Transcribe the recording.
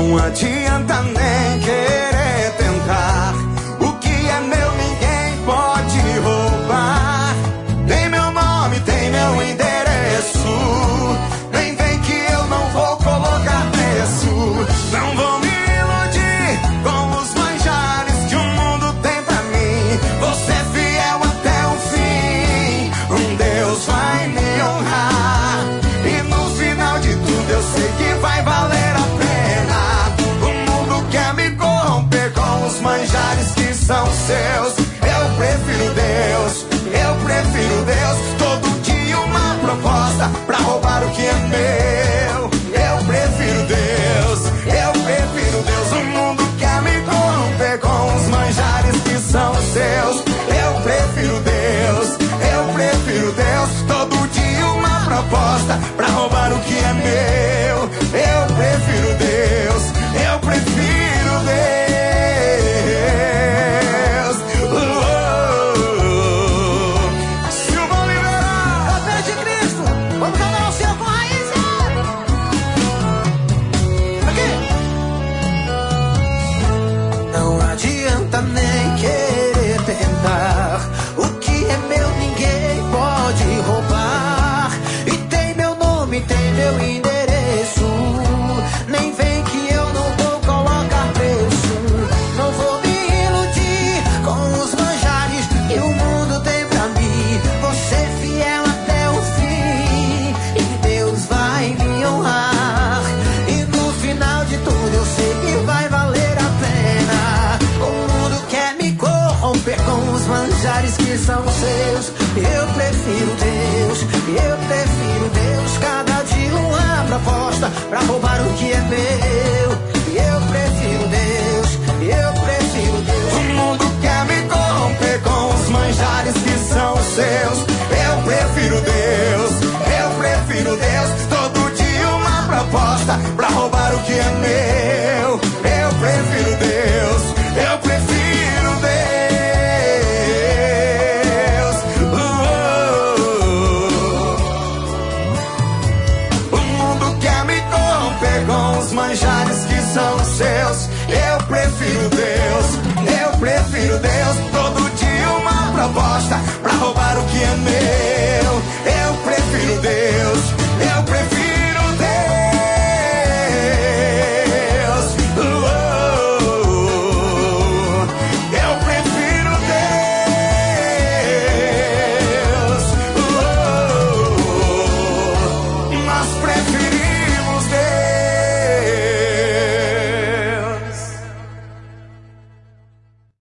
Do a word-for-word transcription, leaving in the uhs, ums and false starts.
Não adianta nem querer tentar. O que é meu ninguém pode roubar. Tem meu nome, tem meu endereço. Nem vem que eu não vou colocar preço. Não vou me iludir com os manjares que o mundo tem pra mim. Você é fiel até o fim. Um Deus vai me honrar. E no final de tudo eu sei que vai valer a pena. O mundo quer me corromper com os manjares que são seus. Eu prefiro Deus, eu prefiro Deus. Todo dia uma proposta pra roubar o que é meu. Eu prefiro Deus, eu prefiro Deus. O mundo quer me corromper com os manjares que são seus. Eu prefiro Deus, eu prefiro Deus. Todo dia uma proposta pra roubar o que é meu. Eu prefiro Deus, eu prefiro Deus. Oh, oh, oh. Silvão Oliveira, Capeta de Cristo, vamos jogar o céu com raiz. Aqui. Não adianta nem querer tentar. O que é meu ninguém pode roubar. E tem meu nome, tem meu endereço. Nem vem que eu não vou colocar preço. Não vou me iludir com os manjares que o mundo tem pra mim. Você é fiel até o fim. E Deus vai me honrar. E no final de tudo eu sei que vai valer a pena. O mundo quer me corromper com os manjares que são seus. Eu prefiro Deus, eu prefiro Deus. Cada dia uma proposta pra roubar o que é meu. Eu prefiro Deus, eu prefiro Deus. o mundo quer me corromper com os manjares que são seus. Eu prefiro Deus, eu prefiro Deus. Todo dia uma proposta pra roubar o que é meu. Eu prefiro Deus, eu prefiro Deus. Oh, oh, oh. O mundo quer me corromper com os manjares que são seus. Eu prefiro Deus, eu prefiro Deus. Todo dia uma proposta pra roubar o que é meu. Eu prefiro Deus, eu prefiro Deus. Oh, oh, oh. Eu prefiro Deus. Oh, oh, oh. Mas prefiro